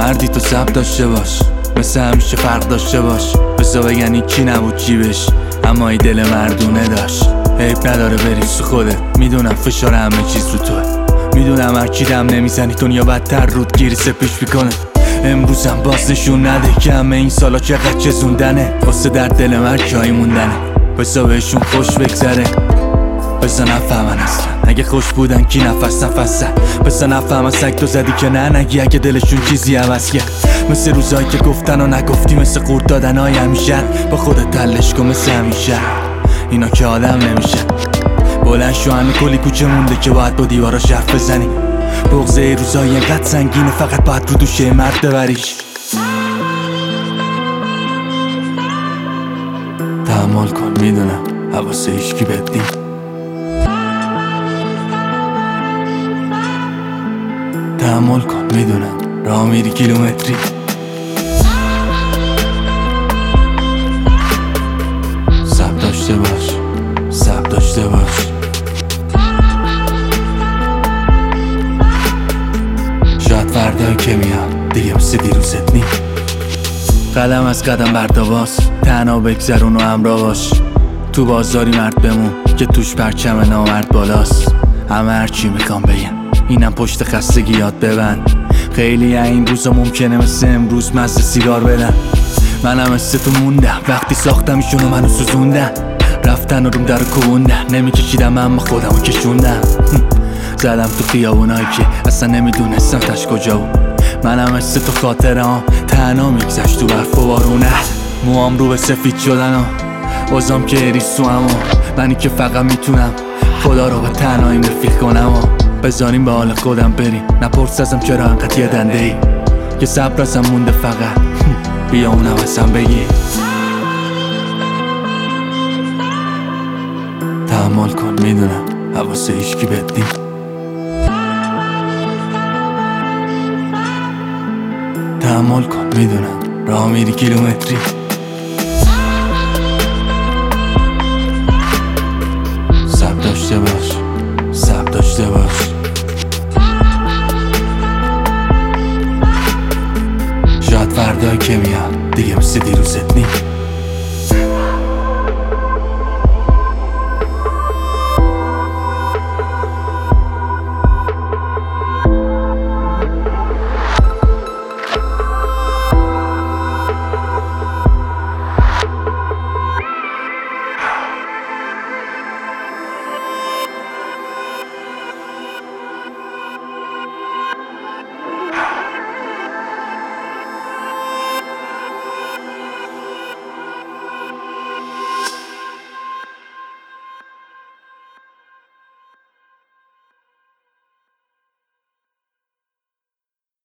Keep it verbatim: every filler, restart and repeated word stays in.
مردی تو صبر داشته باش، مثل همیشه فرق داشته باش. بزا بگن این کی نبود جیبش، اما ای دل مردونه داشت. عیب نداره بری سو خوده، میدونم فشار همه چیز رو توه، میدونم هر کی دم نمیزنی دنیا بدتر رود گیری سپیش میکنه. امروزم باز نشون نده که همه این سالا چقدر چزوندنه، واسه در دل مرد جایی موندنه. بزا بهشون خوش بگذره، بزا نفهمن اصلا اگه خوش بودن کی نفس نفسه. بزا نفهمن سگ تو زدی که نه نگی اگه دلشون چیزی عوض کرد. مثل روزایی که گفتن و نگفتی، مثل قورت دادن های همیشه. با خودت تلش کن مثل همیشه، اینا که آدم نمیشه. بلند شو همه کلی کوچه مونده که باید با دیواراش حرف بزنی. بغضه روزایی اینقدر سنگینه فقط باید رو دوشه مرد ببریش. تحمل کن میدونم حواسه هیچکی بهت نی، تحمل کن میدونم راه میری کیلومتری. صبر داشته باش، صبر داشته باش. شاید فردایی که میاد دیگه مثل دیروزت نی. قدم از قدم برداباس، تنها بگذرون و همراه باش. تو بازاری مرد بمون که توش پرچم نامرد بالاست. همه هرچی میخوام بگم اینم پشت خستگی یاد ببند. خیلی این روزا ممکنه مثل امروز مزه سیگار بدن. منم مثل تو موندم وقتی ساختم ایشونو منو سوزوندن. رفتن و روم در کوبوندن، نمیکشیدم اما خودمو کشوندم. زدم تو خیابونایی که اصلا نمیدونستم تش کجا بود. منم مثل تو خاطره ها تنها میگذشت تو برف و بارونه. موام رو به سفید شدن و وزام که اریسو، اما منی که فقط میتونم خدا رو به تنهاییم رفیق کنم. و بذاریم به حال خودم بریم، نپرس ازم چرا انقدر یه دنده ای که صبر ازم مونده فقط بیا اونم ازم بگی. تحمل کن میدونم حواسه هیچکی بهت نی، تحمل کن میدونم راه میری کیلومتری. صبر داشته باش، صبر داشته باش. شاید فردایی که میاد دیگه مثل دیروزت نی.